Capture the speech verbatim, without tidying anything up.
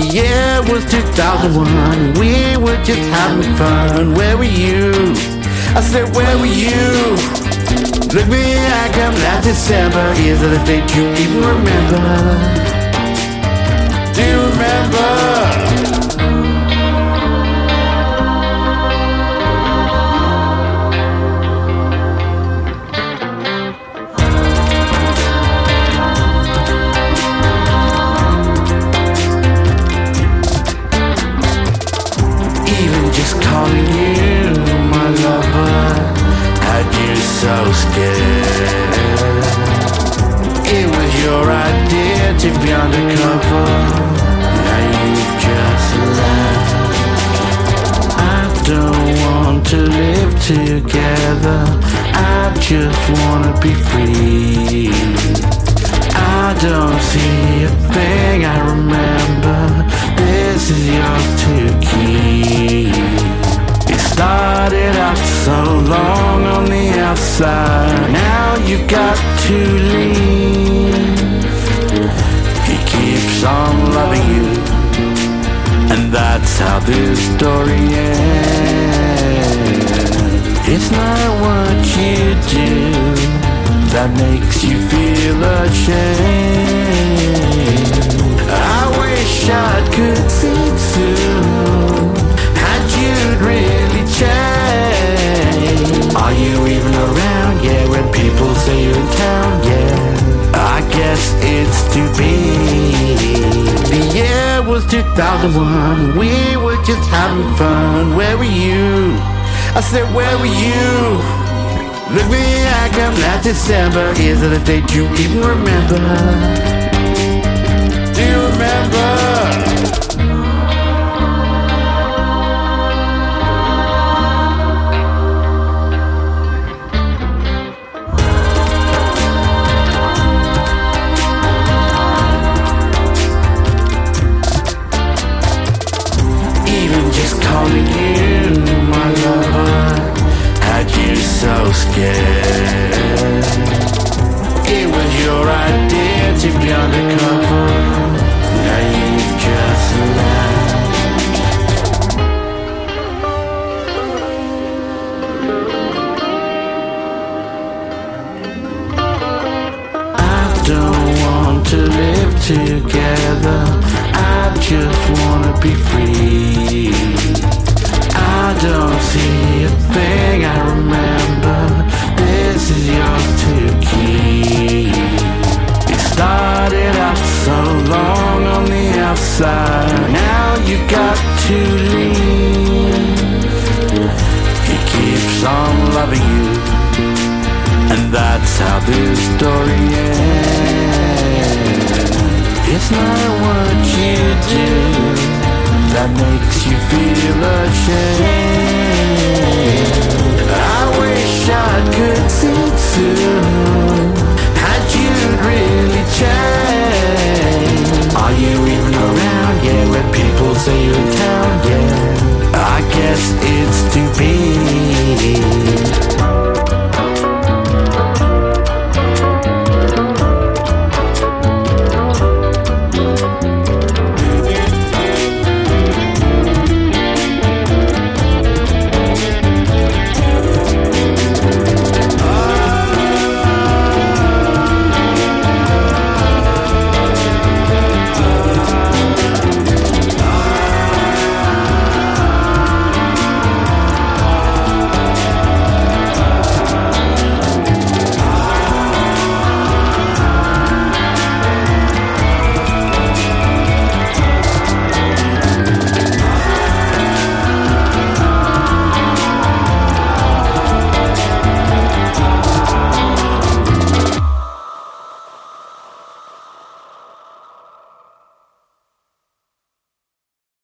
year was two thousand one. We were just having fun. Where were you? I said, where were you? Look me back up last December. Is it a date you even remember? Do you remember? Calling you my lover had you so scared. It was your idea to be undercover. Now you've just left. I don't want to live together. I just wanna be free. I don't see a thing I remember. This is yours to keep. Started out so long on the outside. Now you got to leave. He keeps on loving you, and that's how this story ends. It's not what you do that makes you feel ashamed. I wish I could see soon. Had you'd really change. Are you even around? Yeah, when people say you're in town, yeah, I guess it's to be. The year was two thousand one. We were just having fun. Where were you? I said, where were you? Look me back up last December. Is it a date you even remember? Do you remember? Calling you my lover had you so scared. It was your idea to be undercover. Now you've just left. I don't want to live together. I just wanna be free. I don't see a thing I remember. This is yours to keep. It started out so long on the outside. Now you got to leave. He keeps on loving you, and that's how this story ends. It's not what you do that makes you feel ashamed. I wish I could see soon. Had you really changed? Are you even around? Yeah, when people say you're in town.